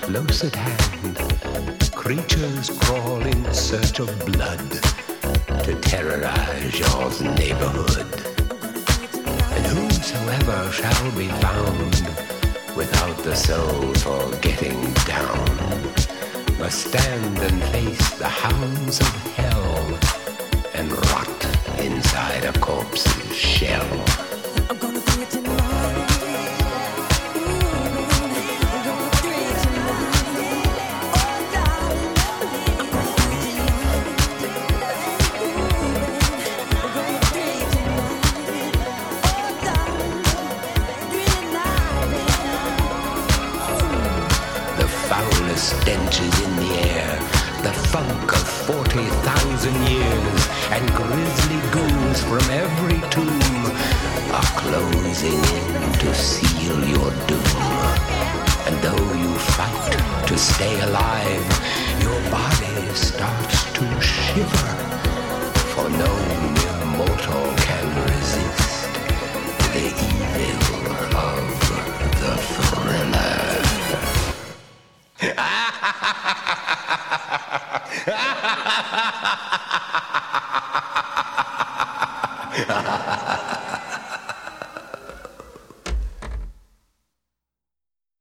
Close at hand, creatures crawl in search of blood to terrorize your neighborhood. And whosoever shall be found without the soul for getting down must stand and face the hounds of hell and rot inside a corpse's shell. I'm gonna bring it tonight. Stench is in the air, the funk of 40,000 years, and grisly ghouls from every tomb are closing in to seal your doom. And though you fight to stay alive, your body starts to shiver, for no mere mortal can resist the evil of the thriller. Ha ha ha ha!